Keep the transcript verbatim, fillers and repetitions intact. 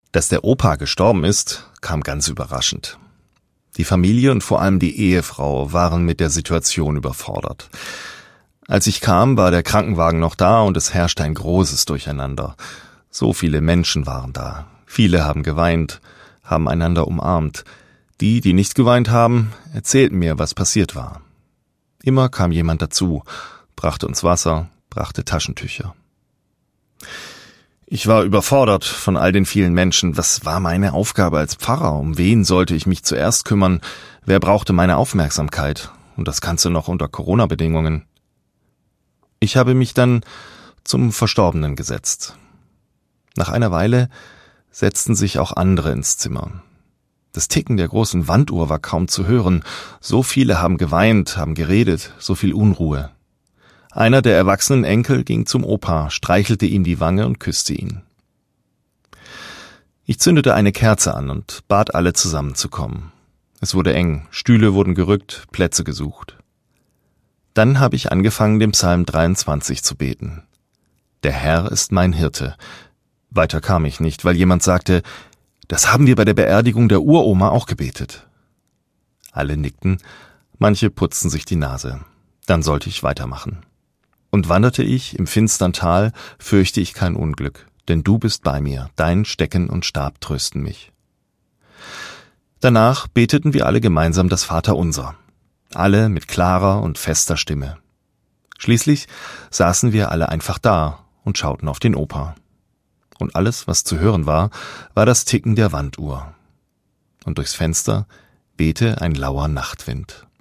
Dass der Opa gestorben ist, kam ganz überraschend. Die Familie und vor allem die Ehefrau waren mit der Situation überfordert. Als ich kam, war der Krankenwagen noch da und es herrschte ein großes Durcheinander. So viele Menschen waren da. Viele haben geweint, haben einander umarmt. Die, die nicht geweint haben, erzählten mir, was passiert war. Immer kam jemand dazu, brachte uns Wasser, brachte Taschentücher. Ich war überfordert von all den vielen Menschen. Was war meine Aufgabe als Pfarrer? Um wen sollte ich mich zuerst kümmern? Wer brauchte meine Aufmerksamkeit? Und das Ganze noch unter Corona-Bedingungen. Ich habe mich dann zum Verstorbenen gesetzt. Nach einer Weile setzten sich auch andere ins Zimmer. Das Ticken der großen Wanduhr war kaum zu hören. So viele haben geweint, haben geredet, so viel Unruhe. Einer der erwachsenen Enkel ging zum Opa, streichelte ihm die Wange und küsste ihn. Ich zündete eine Kerze an und bat alle zusammenzukommen. Es wurde eng, Stühle wurden gerückt, Plätze gesucht. Dann habe ich angefangen, den Psalm dreiundzwanzig zu beten. Der Herr ist mein Hirte. Weiter kam ich nicht, weil jemand sagte, das haben wir bei der Beerdigung der Uroma auch gebetet. Alle nickten, manche putzten sich die Nase. Dann sollte ich weitermachen. Und wanderte ich im finstern Tal, fürchte ich kein Unglück, denn du bist bei mir, dein Stecken und Stab trösten mich. Danach beteten wir alle gemeinsam das Vaterunser, alle mit klarer und fester Stimme. Schließlich saßen wir alle einfach da und schauten auf den Opa. Und alles, was zu hören war, war das Ticken der Wanduhr. Und durchs Fenster wehte ein lauer Nachtwind.